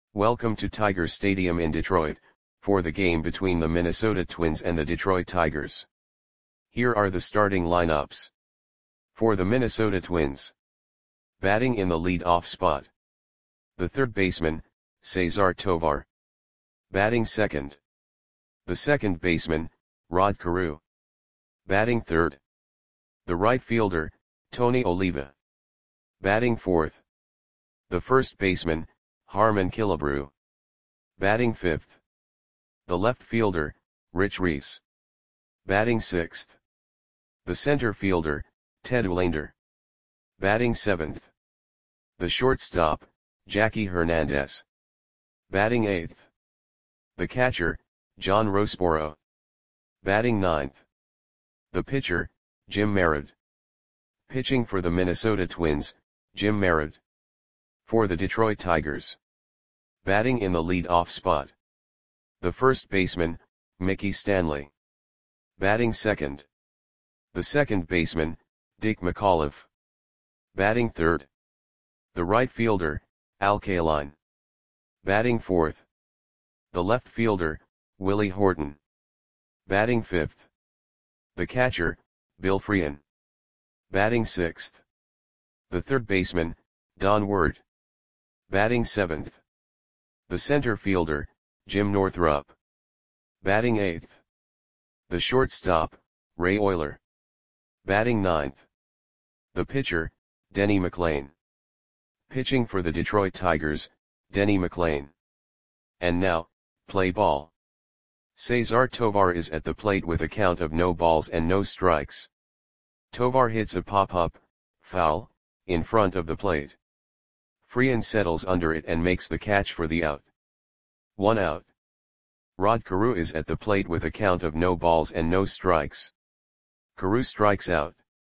Welcome to Tiger Stadium in Detroit, for the game between the Minnesota Twins and the Detroit Tigers. Here are the starting lineups. For the Minnesota Twins. Batting in the lead-off spot. The third baseman, Cesar Tovar. Batting second. The second baseman, Rod Carew. Batting third. The right fielder, Tony Oliva. Batting fourth. The first baseman, Harmon Killebrew. Batting fifth. The left fielder, Rich Reese. Batting sixth. The center fielder, Ted Uhlaender. Batting seventh. The shortstop, Jackie Hernandez. Batting eighth. The catcher, John Roseboro. Batting ninth. The pitcher, Jim Merritt. Pitching for the Minnesota Twins, Jim Merritt. For the Detroit Tigers. Batting in the lead-off spot. The first baseman, Mickey Stanley. Batting second. The second baseman, Dick McAuliffe. Batting third. The right fielder, Al Kaline. Batting fourth. The left fielder, Willie Horton. Batting fifth. The catcher, Bill Freehan. Batting sixth. The third baseman, Don Ward. Batting seventh. The center fielder, Jim Northrup. Batting eighth. The shortstop, Ray Oyler. Batting ninth. The pitcher, Denny McLain. Pitching for the Detroit Tigers, Denny McLain. And now, play ball. Cesar Tovar is at the plate with a count of no balls and no strikes. Tovar hits a pop-up, foul, in front of the plate. Freehan settles under it and makes the catch for the out. 1 out. Rod Carew is at the plate with a count of no balls and no strikes. Carew strikes out.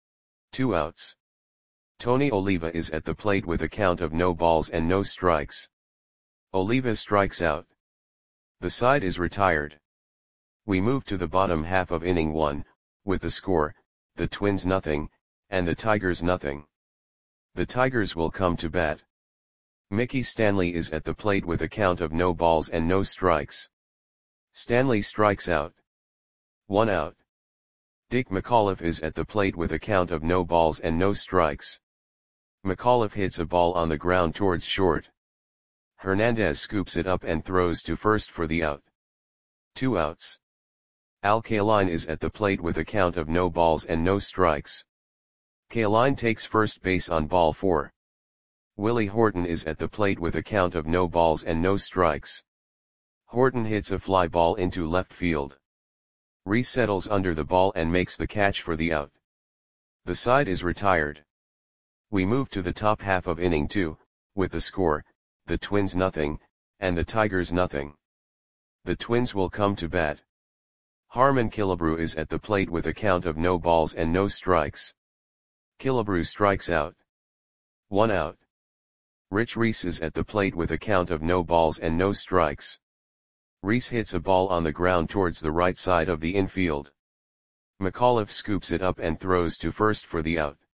2 outs. Tony Oliva is at the plate with a count of no balls and no strikes. Oliva strikes out. The side is retired. We move to the bottom half of inning 1, with the score, the Twins nothing, and the Tigers nothing. The Tigers will come to bat. Mickey Stanley is at the plate with a count of no balls and no strikes. Stanley strikes out. 1 out. Dick McAuliffe is at the plate with a count of no balls and no strikes. McAuliffe hits a ball on the ground towards short. Hernandez scoops it up and throws to first for the out. 2 outs. Al Kaline is at the plate with a count of no balls and no strikes. Kaline takes first base on ball 4. Willie Horton is at the plate with a count of no balls and no strikes. Horton hits a fly ball into left field. Reese settles under the ball and makes the catch for the out. The side is retired. We move to the top half of inning 2, with the score, the Twins nothing, and the Tigers nothing. The Twins will come to bat. Harmon Killebrew is at the plate with a count of no balls and no strikes. Killebrew strikes out. 1 out. Rich Reese is at the plate with a count of no balls and no strikes. Reese hits a ball on the ground towards the right side of the infield. McAuliffe scoops it up and throws to first for the out.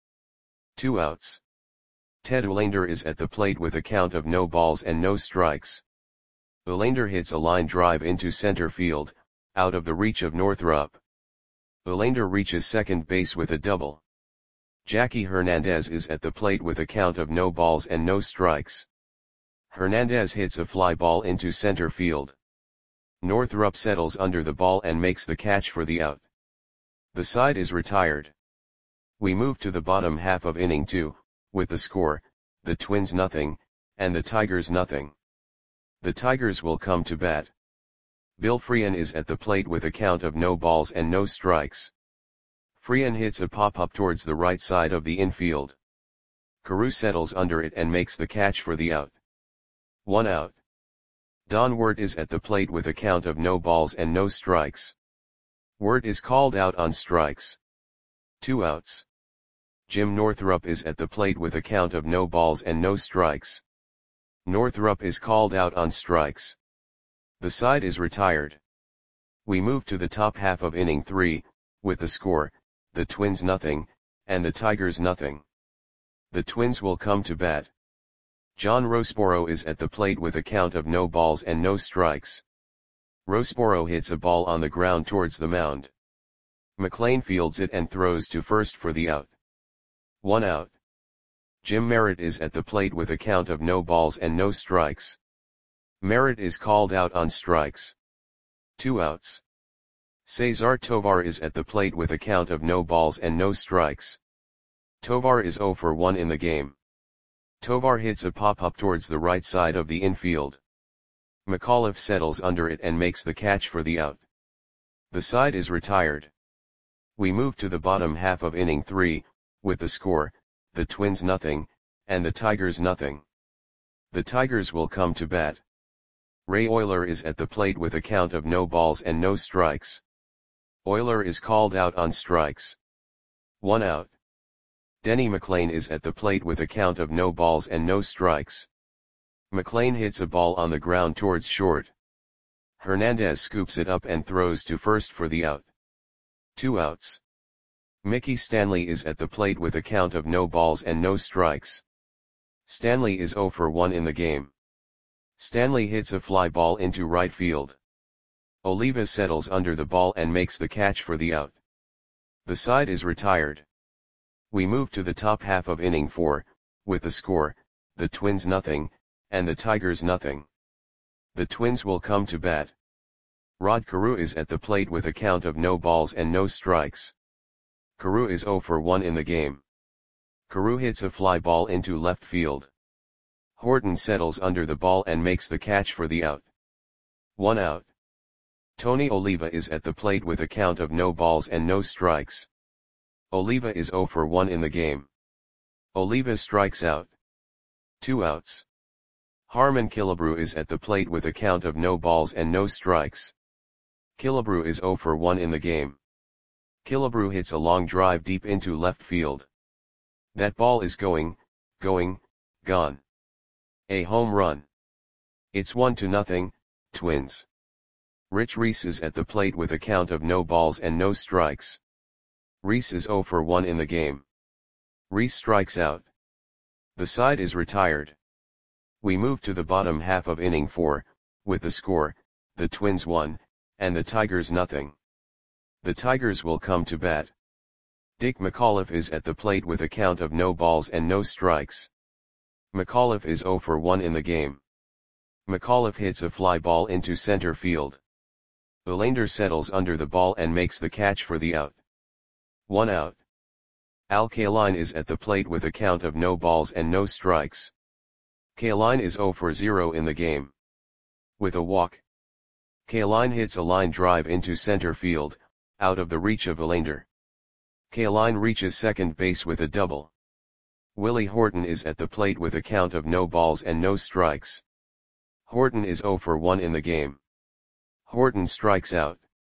2 outs. Ted Uhlaender is at the plate with a count of no balls and no strikes. Uhlaender hits a line drive into center field, out of the reach of Northrup. Uhlaender reaches second base with a double. Jackie Hernandez is at the plate with a count of no balls and no strikes. Hernandez hits a fly ball into center field. Northrup settles under the ball and makes the catch for the out. The side is retired. We move to the bottom half of inning 2, with the score, the Twins nothing, and the Tigers nothing. The Tigers will come to bat. Bill Freehan is at the plate with a count of no balls and no strikes. Freehan hits a pop-up towards the right side of the infield. Carew settles under it and makes the catch for the out. 1 out. Don Ward is at the plate with a count of no balls and no strikes. Ward is called out on strikes. 2 outs. Jim Northrup is at the plate with a count of no balls and no strikes. Northrup is called out on strikes. The side is retired. We move to the top half of inning 3, with the score, the Twins nothing, and the Tigers nothing. The Twins will come to bat. John Roseboro is at the plate with a count of no balls and no strikes. Roseboro hits a ball on the ground towards the mound. McLean fields it and throws to first for the out. 1 out. Jim Merritt is at the plate with a count of no balls and no strikes. Merritt is called out on strikes. 2 outs. Cesar Tovar is at the plate with a count of no balls and no strikes. Tovar is 0 for 1 in the game. Tovar hits a pop-up towards the right side of the infield. McAuliffe settles under it and makes the catch for the out. The side is retired. We move to the bottom half of inning 3, with the score, the Twins nothing, and the Tigers nothing. The Tigers will come to bat. Ray Oyler is at the plate with a count of no balls and no strikes. Oyler is called out on strikes. 1 out. Denny McLain is at the plate with a count of no balls and no strikes. McLain hits a ball on the ground towards short. Hernandez scoops it up and throws to first for the out. 2 outs. Mickey Stanley is at the plate with a count of no balls and no strikes. Stanley is 0 for 1 in the game. Stanley hits a fly ball into right field. Oliva settles under the ball and makes the catch for the out. The side is retired. We move to the top half of inning 4, with the score, the Twins nothing, and the Tigers nothing. The Twins will come to bat. Rod Carew is at the plate with a count of no balls and no strikes. Carew is 0 for 1 in the game. Carew hits a fly ball into left field. Horton settles under the ball and makes the catch for the out. 1 out. Tony Oliva is at the plate with a count of no balls and no strikes. Oliva is 0 for 1 in the game. Oliva strikes out. 2 outs. Harmon Killebrew is at the plate with a count of no balls and no strikes. Killebrew is 0 for 1 in the game. Killebrew hits a long drive deep into left field. That ball is going, gone. A home run. It's 1-0, Twins. Rich Reese is at the plate with a count of no balls and no strikes. Reese is 0 for 1 in the game. Reese strikes out. The side is retired. We move to the bottom half of inning 4, with the score, the Twins 1, and the Tigers nothing. The Tigers will come to bat. Dick McAuliffe is at the plate with a count of no balls and no strikes. McAuliffe is 0 for 1 in the game. McAuliffe hits a fly ball into center field. Olander settles under the ball and makes the catch for the out. 1 out. Al Kaline is at the plate with a count of no balls and no strikes. Kaline is 0 for 0 in the game. With a walk. Kaline hits a line drive into center field, out of the reach of Olander. Kaline reaches second base with a double. Willie Horton is at the plate with a count of no balls and no strikes. Horton is 0 for 1 in the game. Horton strikes out.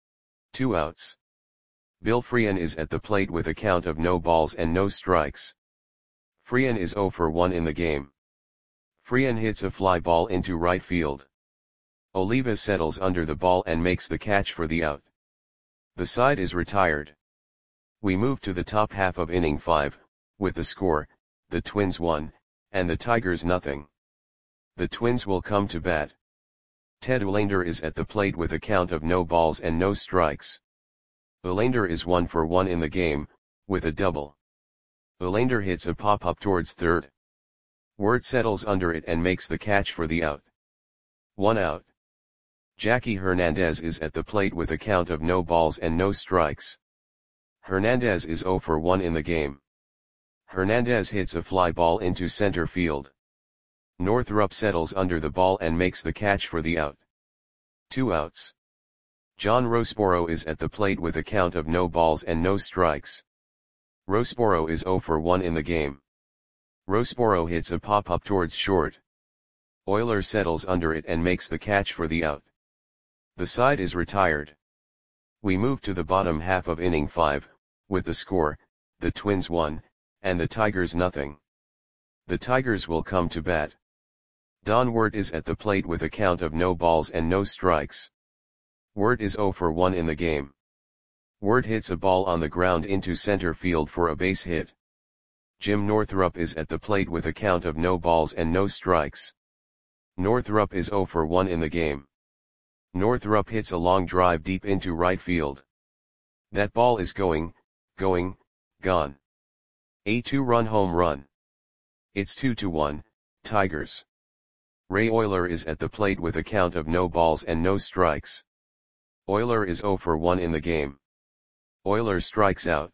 2 outs. Bill Freehan is at the plate with a count of no balls and no strikes. Freehan is 0 for 1 in the game. Freehan hits a fly ball into right field. Oliva settles under the ball and makes the catch for the out. The side is retired. We move to the top half of inning 5, with the score, the Twins 1, and the Tigers nothing. The Twins will come to bat. Ted Olander is at the plate with a count of no balls and no strikes. Olander is 1 for 1 in the game, with a double. Olander hits a pop-up towards third. Word settles under it and makes the catch for the out. 1 out. Jackie Hernandez is at the plate with a count of no balls and no strikes. Hernandez is 0 for 1 in the game. Hernandez hits a fly ball into center field. Northrup settles under the ball and makes the catch for the out. 2 outs. John Roseboro is at the plate with a count of no balls and no strikes. Roseboro is 0 for 1 in the game. Roseboro hits a pop-up towards short. Oyler settles under it and makes the catch for the out. The side is retired. We move to the bottom half of inning 5, with the score, the Twins 1, and the Tigers nothing. The Tigers will come to bat. Don Wirt is at the plate with a count of no balls and no strikes. Wirt is 0 for 1 in the game. Wirt hits a ball on the ground into center field for a base hit. Jim Northrup is at the plate with a count of no balls and no strikes. Northrup is 0 for 1 in the game. Northrup hits a long drive deep into right field. That ball is going, gone. A 2-run home run. It's 2-1, Tigers. Ray Oyler is at the plate with a count of no balls and no strikes. Oyler is 0 for 1 in the game. Oyler strikes out.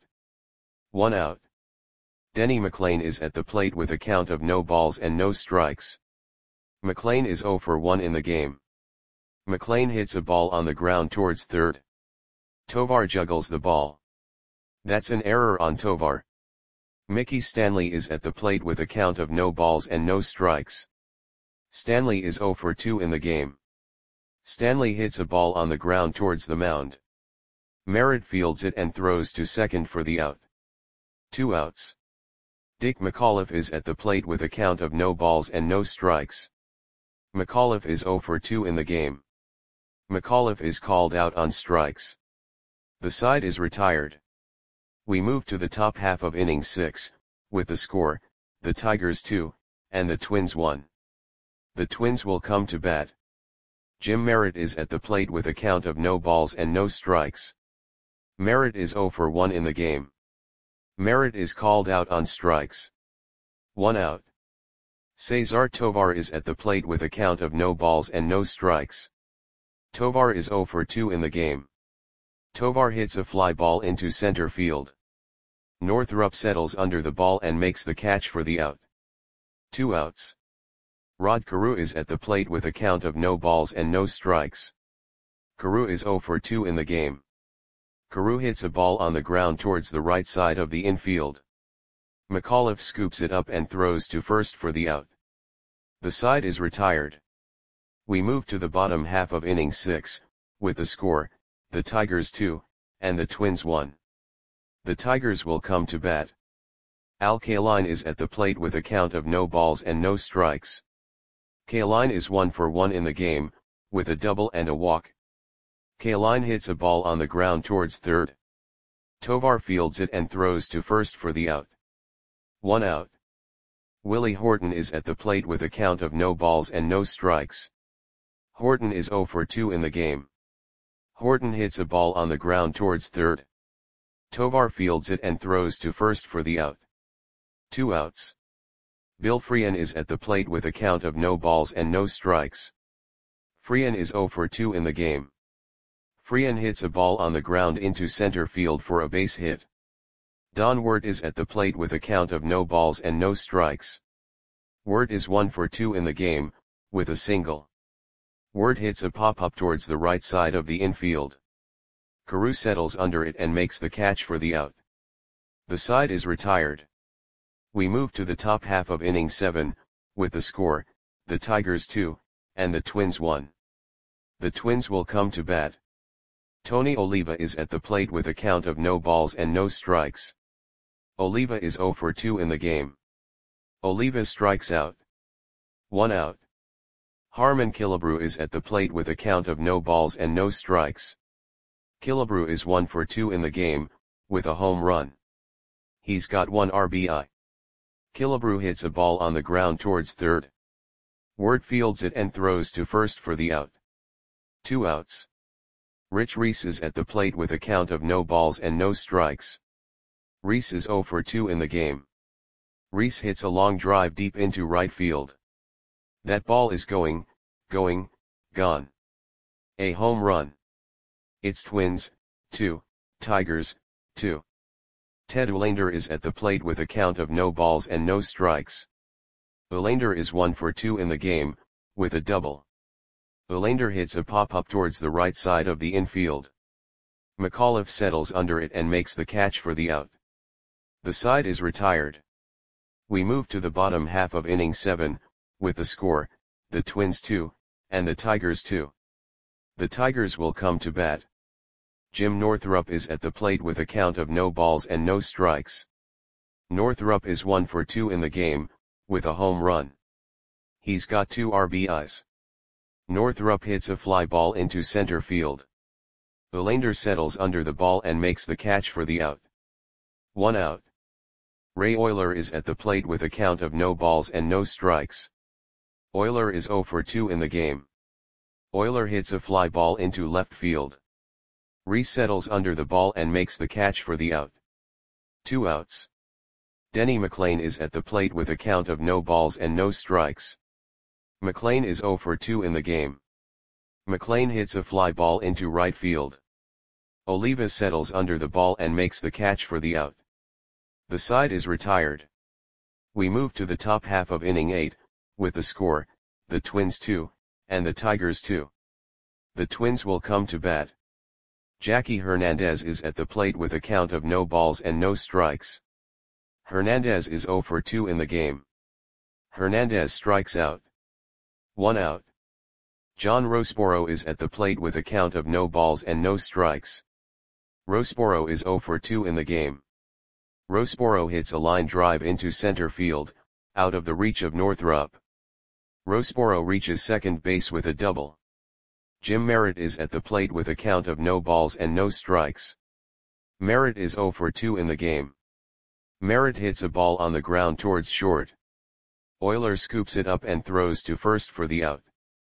1 out. Denny McLain is at the plate with a count of no balls and no strikes. McLain is 0 for 1 in the game. McLain hits a ball on the ground towards third. Tovar juggles the ball. That's an error on Tovar. Mickey Stanley is at the plate with a count of no balls and no strikes. Stanley is 0 for 2 in the game. Stanley hits a ball on the ground towards the mound. Merritt fields it and throws to second for the out. 2 outs. Dick McAuliffe is at the plate with a count of no balls and no strikes. McAuliffe is 0 for 2 in the game. McAuliffe is called out on strikes. The side is retired. We move to the top half of inning 6, with the score, the Tigers 2, and the Twins 1. The Twins will come to bat. Jim Merritt is at the plate with a count of no balls and no strikes. Merritt is 0 for 1 in the game. Merritt is called out on strikes. 1 out. Cesar Tovar is at the plate with a count of no balls and no strikes. Tovar is 0 for 2 in the game. Tovar hits a fly ball into center field. Northrup settles under the ball and makes the catch for the out. 2 outs. Rod Carew is at the plate with a count of no balls and no strikes. Carew is 0 for 2 in the game. Carew hits a ball on the ground towards the right side of the infield. McAuliffe scoops it up and throws to first for the out. The side is retired. We move to the bottom half of inning 6, with the score, the Tigers 2, and the Twins 1. The Tigers will come to bat. Al Kaline is at the plate with a count of no balls and no strikes. Kaline is 1 for 1 in the game, with a double and a walk. Kaline hits a ball on the ground towards third. Tovar fields it and throws to first for the out. 1 out. Willie Horton is at the plate with a count of no balls and no strikes. Horton is 0 for 2 in the game. Horton hits a ball on the ground towards third. Tovar fields it and throws to first for the out. 2 outs. Bill Freehan is at the plate with a count of no balls and no strikes. Freehan is 0 for 2 in the game. Freehan hits a ball on the ground into center field for a base hit. Don Wirt is at the plate with a count of no balls and no strikes. Wirt is 1 for 2 in the game, with a single. Wirt hits a pop-up towards the right side of the infield. Carew settles under it and makes the catch for the out. The side is retired. We move to the top half of inning 7, with the score, the Tigers 2, and the Twins 1. The Twins will come to bat. Tony Oliva is at the plate with a count of no balls and no strikes. Oliva is 0 for 2 in the game. Oliva strikes out. 1 out. Harmon Killebrew is at the plate with a count of no balls and no strikes. Killebrew is 1 for 2 in the game, with a home run. He's got 1 RBI. Killebrew hits a ball on the ground towards third. Wirt fields it and throws to first for the out. 2 outs. Rich Reese is at the plate with a count of no balls and no strikes. Reese is 0 for 2 in the game. Reese hits a long drive deep into right field. That ball is going, gone. A home run. It's Twins, 2, Tigers, 2. Ted Uhlaender is at the plate with a count of no balls and no strikes. Uhlaender is 1 for 2 in the game, with a double. Uhlaender hits a pop-up towards the right side of the infield. McAuliffe settles under it and makes the catch for the out. The side is retired. We move to the bottom half of inning 7, with the score, the Twins 2, and the Tigers 2. The Tigers will come to bat. Jim Northrup is at the plate with a count of no balls and no strikes. Northrup is 1 for 2 in the game, with a home run. He's got 2 RBIs. Northrup hits a fly ball into center field. Uhlaender settles under the ball and makes the catch for the out. 1 out. Ray Oyler is at the plate with a count of no balls and no strikes. Oyler is 0 for 2 in the game. Oyler hits a fly ball into left field. Reese settles under the ball and makes the catch for the out. 2 outs. Denny McLain is at the plate with a count of no balls and no strikes. McLain is 0 for 2 in the game. McLain hits a fly ball into right field. Oliva settles under the ball and makes the catch for the out. The side is retired. We move to the top half of inning 8, with the score, the Twins 2, and the Tigers 2. The Twins will come to bat. Jackie Hernandez is at the plate with a count of no balls and no strikes. Hernandez is 0 for 2 in the game. Hernandez strikes out. 1 out. John Roseboro is at the plate with a count of no balls and no strikes. Roseboro is 0 for 2 in the game. Roseboro hits a line drive into center field, out of the reach of Northrup. Roseboro reaches second base with a double. Jim Merritt is at the plate with a count of no balls and no strikes. Merritt is 0 for 2 in the game. Merritt hits a ball on the ground towards short. Oyler scoops it up and throws to first for the out.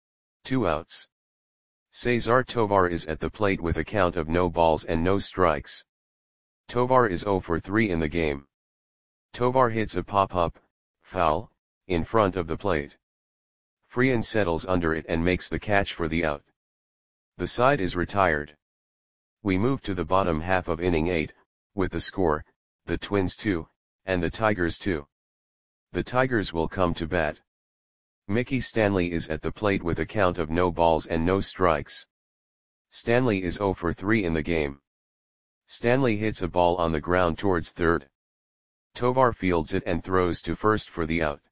2 outs. Cesar Tovar is at the plate with a count of no balls and no strikes. Tovar is 0 for 3 in the game. Tovar hits a pop-up, foul, in front of the plate. Freehan settles under it and makes the catch for the out. The side is retired. We move to the bottom half of inning 8, with the score, the Twins 2, and the Tigers 2. The Tigers will come to bat. Mickey Stanley is at the plate with a count of no balls and no strikes. Stanley is 0 for 3 in the game. Stanley hits a ball on the ground towards third. Tovar fields it and throws to first for the out.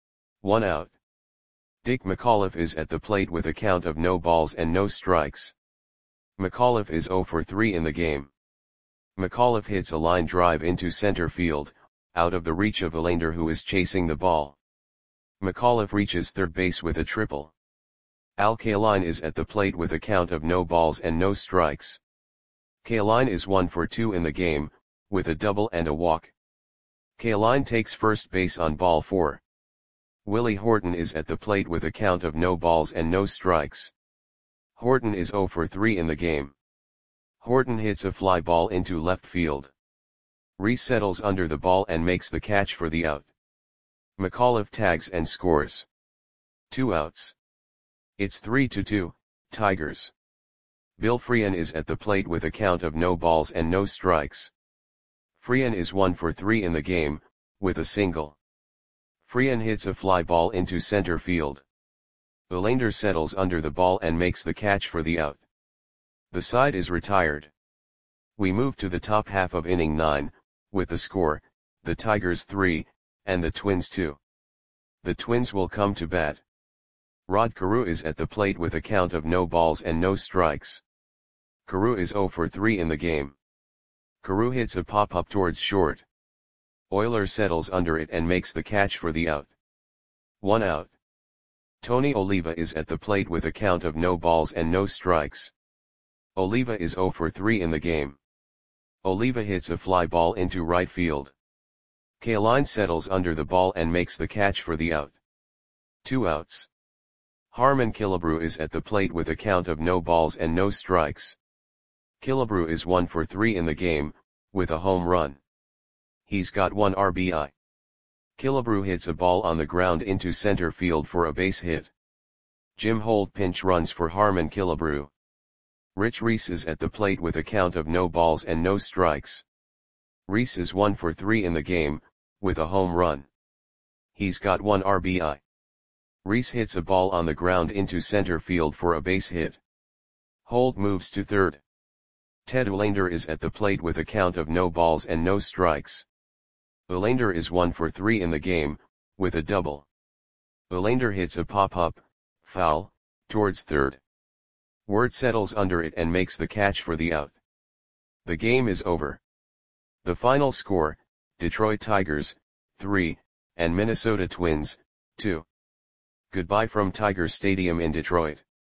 1 out. Dick McAuliffe is at the plate with a count of no balls and no strikes. McAuliffe is 0 for 3 in the game. McAuliffe hits a line drive into center field, out of the reach of Elander, who is chasing the ball. McAuliffe reaches third base with a triple. Al Kaline is at the plate with a count of no balls and no strikes. Kaline is 1 for 2 in the game, with a double and a walk. Kaline takes first base on ball 4. Willie Horton is at the plate with a count of no balls and no strikes. Horton is 0 for 3 in the game. Horton hits a fly ball into left field. Reese settles under the ball and makes the catch for the out. McAuliffe tags and scores. 2 outs. It's 3-2, Tigers. Bill Freehan is at the plate with a count of no balls and no strikes. Freehan is 1 for 3 in the game, with a single. Freehan hits a fly ball into center field. Elander settles under the ball and makes the catch for the out. The side is retired. We move to the top half of inning 9, with the score, the Tigers 3, and the Twins 2. The Twins will come to bat. Rod Carew is at the plate with a count of no balls and no strikes. Carew is 0 for 3 in the game. Carew hits a pop-up towards short. Oyler settles under it and makes the catch for the out. 1 out. Tony Oliva is at the plate with a count of no balls and no strikes. Oliva is 0 for 3 in the game. Oliva hits a fly ball into right field. Kaline settles under the ball and makes the catch for the out. 2 outs. Harmon Killebrew is at the plate with a count of no balls and no strikes. Killebrew is 1 for 3 in the game, with a home run. He's got 1 RBI. Killebrew hits a ball on the ground into center field for a base hit. Jim Holt pinch runs for Harmon Killebrew. Rich Reese is at the plate with a count of no balls and no strikes. Reese is 1 for 3 in the game, with a home run. He's got 1 RBI. Reese hits a ball on the ground into center field for a base hit. Holt moves to third. Ted Elander is at the plate with a count of no balls and no strikes. Elander is 1 for 3 in the game, with a double. Elander hits a pop-up, foul, towards third. Ward settles under it and makes the catch for the out. The game is over. The final score, Detroit Tigers, 3, and Minnesota Twins, 2. Goodbye from Tiger Stadium in Detroit.